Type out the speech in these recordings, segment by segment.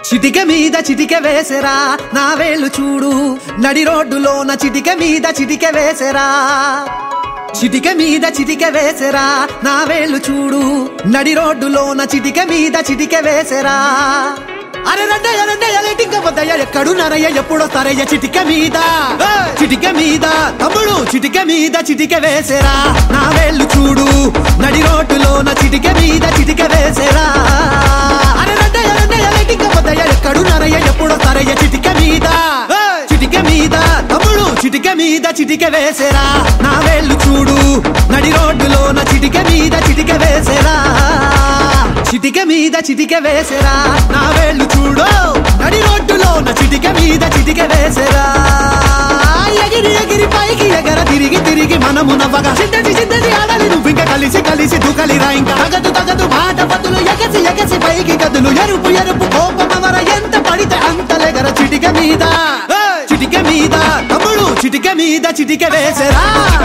చిటిక మీద చిటిక వేసరా నా వేళ్ళు చూడు నడి రోడ్డులోన చిటిక మీద చిటిక వేసరా చిటిక మీద చిటిక వేసరా నా వేళ్ళు చూడు నడి రోడ్డులోన చిటిక మీద చిటిక వేసరా అరే రండయ్య ఎక్కడు నరయ్య ఎప్పుడొస్తారయ్య చిటిక మీద తమ్ముడు చిటిక మీద చిటిక వేసరా నా వేళ్ళు చూడు నడి రోడ్డులోన చిటిక మీద చిటిక వేసరా అరే రండయ్య ఎక్కడు నరయ్య ఎప్పుడొస్తారయ్య చిటిక మీద తమ్ముడు చిటిక మీద చిటిక వేసరా నా వేళ్ళు చూడు నడి రోడ్డులోన చిటిక మీద చిటిక వేసరా చిటిక మీద చిటిక వేసరా నా వేళ్ళు చూడు నడి రోడ్డులోన చిటిక మీద చిటిక వేసరా ఎగిరి ఎగిరి పైకి ఎగర తిరిగి తిరిగి మనము నవ్వగా చిద్దటి ఆడాలి నువ్వు ఇంకా కలిసి దూకలిరా ఇంకా తగదు మాట పదులు ఎగసి పైకి కదులు ఎరుపు కోపమవర ఎంత పడితే అంతలెగర చిటిక మీద తమ్ముడు చిటిక మీద చిటిక వేసరా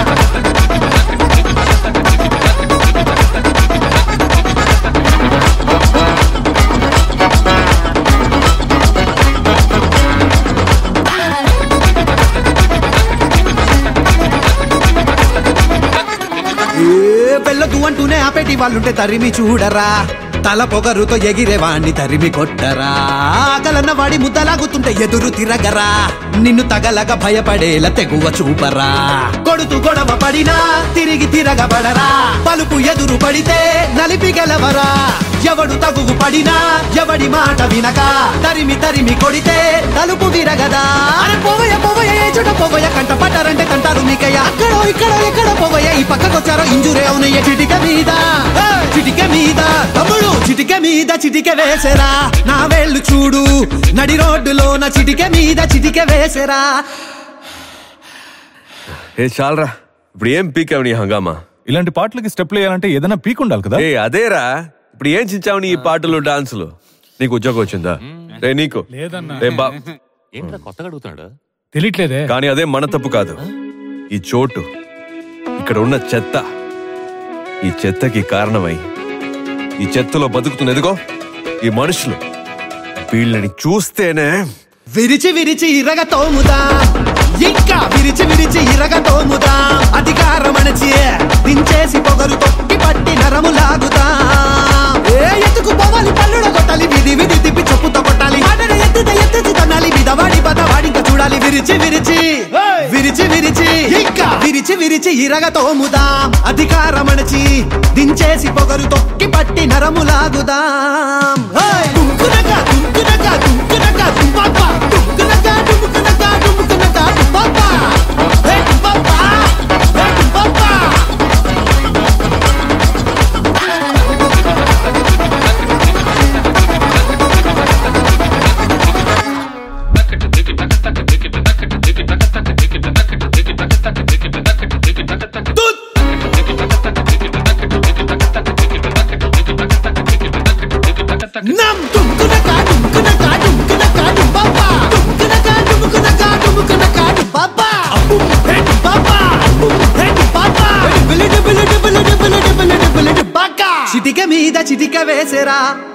పెళ్ళదు అంటూనే ఆపేటి వాళ్ళుంటే తరిమి చూడరా తల పొగరుతో ఎగిరేవాణ్ణి తరిమి కొట్టరా ఆకలన్న వాడి ముద్దలాగుతుంటే ఎదురు తిరగరా నిన్ను తగలగా భయపడేలా తెగువ చూపరా కొడుతూ గొడవ పడినా తిరిగి తిరగబడరా పలుపు ఎదురు పడితే నలిపి గెలవరా ఎవడు తగువు పడినా ఎవడి మాట వినక తరిమి కొడితే తలుపు విరగదా అరే పోవయ్య చూడ పోవయ్య కంట పట్టారంటే కంటారు మీకయ్య అక్కడో ఎక్కడ పోవయ్య ఈ పక్కకొచ్చారో ఇంజురే అవునయ్య చిటిక మీద తమ్ముడు చిటిక మీద చిటిక వేసరా నా వేళ్ళు చూడు నడి రోడ్డులోన చిటిక మీద చిటిక వేసరా ఏ చాలరా ఇప్పుడు ఏం పీకావు నీ హంగామా ఇలాంటి పాటలకి స్టెప్లు వేయాలంటే ఏదైనా పీక్ ఉండాలి కదా అదేరా ఇప్పుడు ఏం చించావు నీ ఈ పాటలు డాన్సులు నీకు ఉద్యోగం వచ్చిందా రే నీకు కొత్తగా అడుగుతున్నాడు తెలియట్లేదే కానీ అదే మన తప్పు కాదు ఈ చోటు ఇక్కడ ఉన్న చెత్త ఈ చెత్తకి కారణమై ఈ చెత్తలో బతుకుతున్న ఎదుగో ఈ మనుషులు వీళ్ళని చూస్తేనే విరిచి ఇరగ తోముదా ఇంకా విరిచి ఇరగ తోముదా అధికారం అణచి దించేసి పొగరు తొక్కి పట్టి నరము లాగుదా ఎత్తుకు పోవాలి పల్లుడ కొట్టాలి విధి తిప్పి చెప్పుతో కొట్టాలి ఎత్తి తన్నాలి విధవాడి పదవాడి ఇంకా చూడాలి విరిచి ఇరగ తోముదా అధికారం అణచి దించేసి పొగరు తొక్కి పట్టి నరము లాగుదా చిటిక మీద చిటిక వేసరా